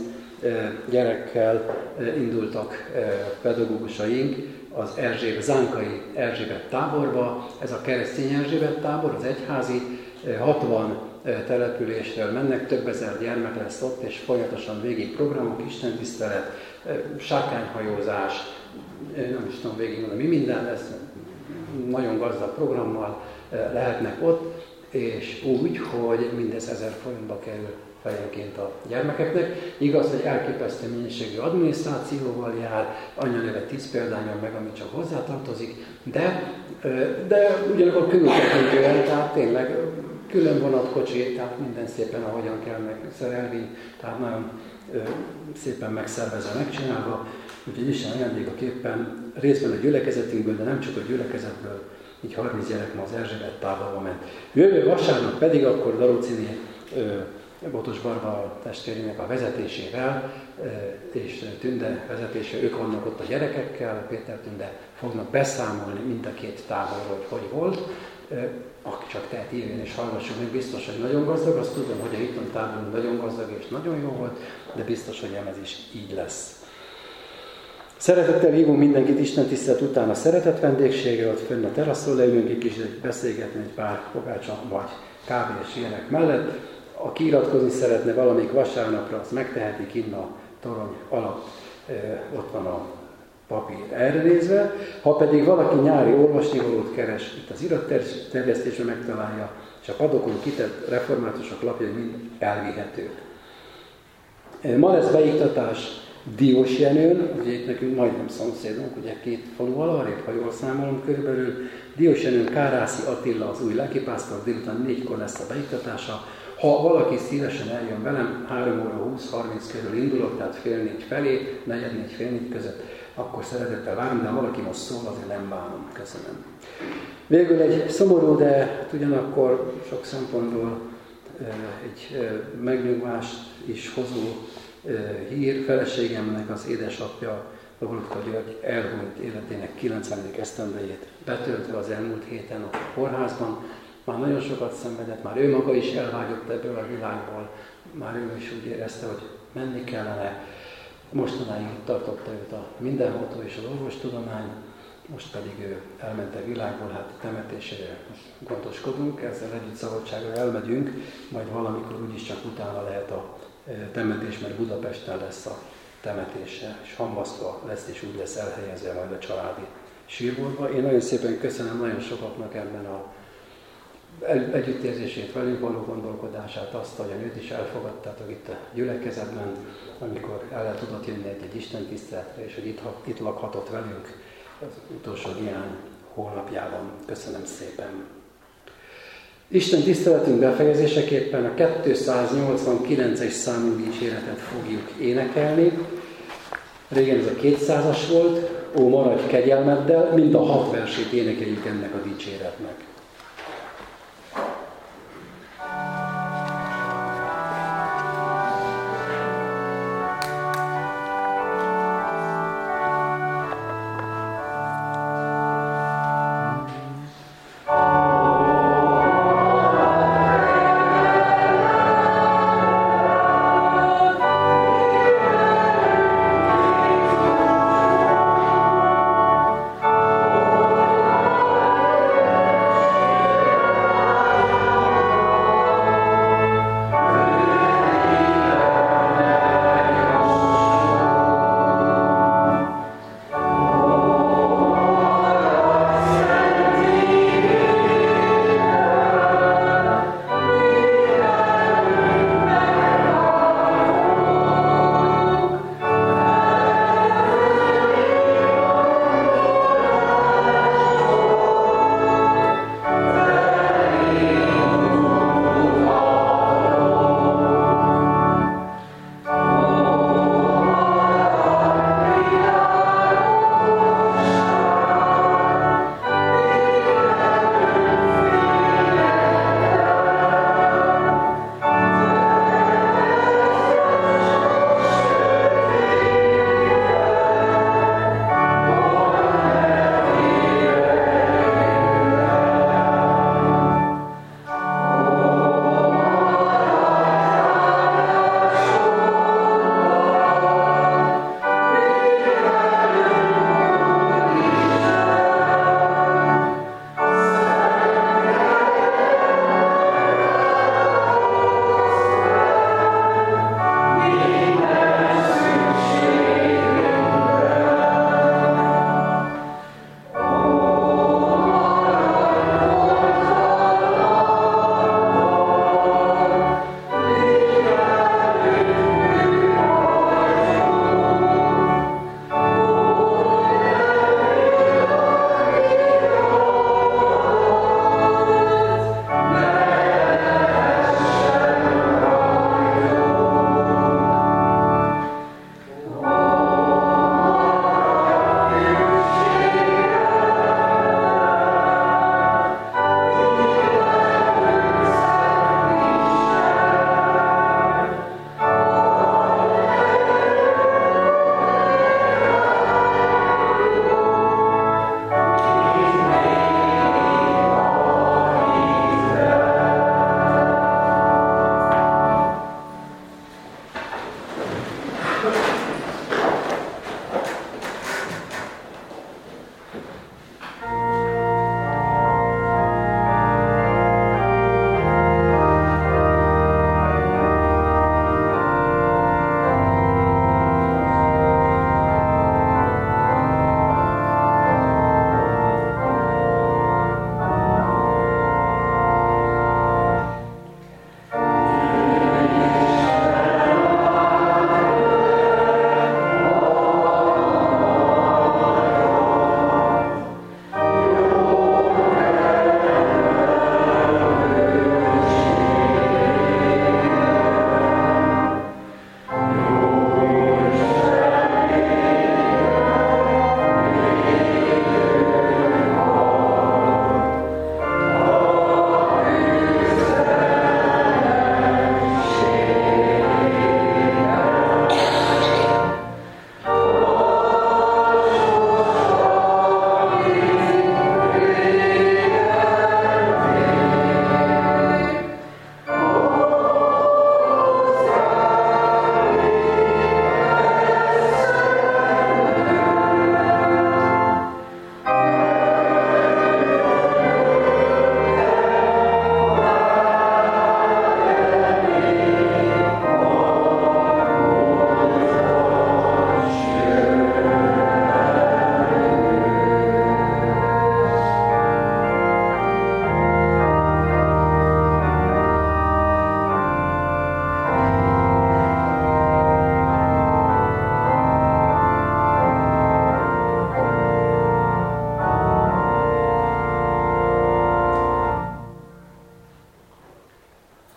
gyerekkel indultak pedagógusaink az Erzsébet, Zánkai Erzsébet táborba. Ez a keresztény Erzsébet tábor, az egyházi, hatvan településről mennek, több ezer gyermek lesz ott, és folyamatosan végig programok, istentisztelet, sárkányhajózás, nem is tudom végig mondani, mi minden lesz, nagyon gazdag programmal lehetnek ott, és úgy, hogy mindez ezer forintba kerül fejenként a gyermekeknek. Igaz, hogy elképesztő mennyiségű adminisztrációval jár, anyaneve tíz példányon meg, ami csak hozzátartozik, de, de ugyanakkor körültekintően, tehát tényleg külön vonatkocsi, tehát minden szépen ahogyan kell megszerelni, tehát nagyon szépen megszervezve, megcsinálva. Úgyhogy Isten ajándékaképpen részben a gyülekezetünkből, de nem csak a gyülekezetből, így harminc gyerek ma az Erzsébet táborba ment. Jövő vasárnap pedig akkor Darucini Botos Barbara testvérének a vezetésével és Tünde vezetése, ők vannak ott a gyerekekkel, Péter Tünde fognak beszámolni mind a két táborról, hogy hogy volt. Aki csak tehet, írjon és hallgassuk meg, biztos, hogy nagyon gazdag, azt tudom, hogy a hittan táborunk nagyon gazdag és nagyon jó volt, de biztos, hogy ez is így lesz. Szeretettel hívunk mindenkit Isten tisztelet után a szeretett vendégségre, ott fönn a teraszról leülünk egy kicsit beszélgetni egy pár fogácsa vagy kávé és ilyenek mellett. Aki iratkozni szeretne valamelyik vasárnapra, az megteheti kinn a torony alatt, ott van a papír erre nézve. Ha pedig valaki nyári olvasnivalót keres, itt az iratterjesztésre megtalálja, és a padokon kitett reformátusok lapjai mind elvihetők. Ma lesz beiktatás Diós Jenőn, ugye itt nekünk majdnem szomszédunk, ugye két falu alarrébb, ha jól számolom körülbelül. Diós Jenőn Kárászi Attila az új lelkipásztor, délután négykor lesz a beiktatása. Ha valaki szívesen eljön velem, három óra húsz-harminc körül indulok, tehát fél négy felé, negyed négy, fél négy között, akkor szeretettel várom, de ha valaki most szól, azért nem bánom. Köszönöm. Végül egy szomorú, de hát ugyanakkor sok szempontból egy megnyugvást is hozó hír. Feleségemnek az édesapja, Loglutka György elhunyt életének kilencvenedik esztendejét betöltve az elmúlt héten a kórházban. Már nagyon sokat szenvedett, már ő maga is elvágyott ebből a világból, már ő is úgy érezte, hogy menni kellene. Mostanáig tartotta őt a mindenható és az orvostudomány, most pedig ő elment a világból, hát a temetésére most gondoskodunk, ezzel együtt szabadságra elmegyünk, majd valamikor úgyis csak utána lehet a temetés, mert Budapesten lesz a temetése, és Hamvasztva lesz, és úgy lesz elhelyezve majd a családi sírboltba. Én nagyon szépen köszönöm nagyon sokaknak ebben a együttérzését, velünk való gondolkodását, azt, hogy őt is elfogadtátok itt a gyülekezetben, amikor el tudott jönni egy-egy istentiszteletre, és hogy itt, itt lakhatott velünk az utolsó néhány hónapjában. Köszönöm szépen! Isten tiszteletünk befejezéseképpen a kétszáznyolcvankilences számú dicséretet fogjuk énekelni. Régen ez a kétszázas volt, ó maradj kegyelmeddel, mind a hat versét énekeljük ennek a dicséretnek. Oh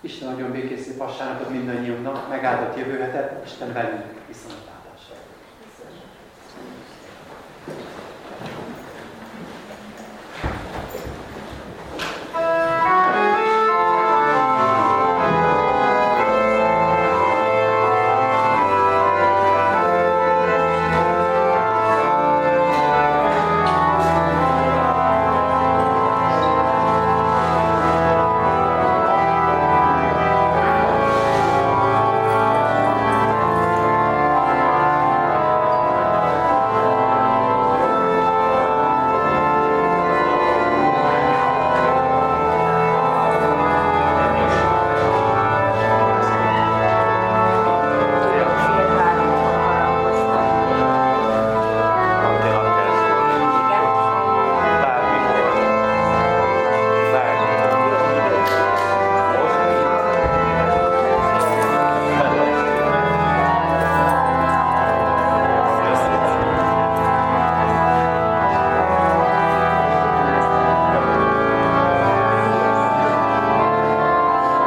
Isten nagyon békés szép vasárnapot mindannyiunknak, megáldott jövő hetet, Isten velünk viszontlátásra.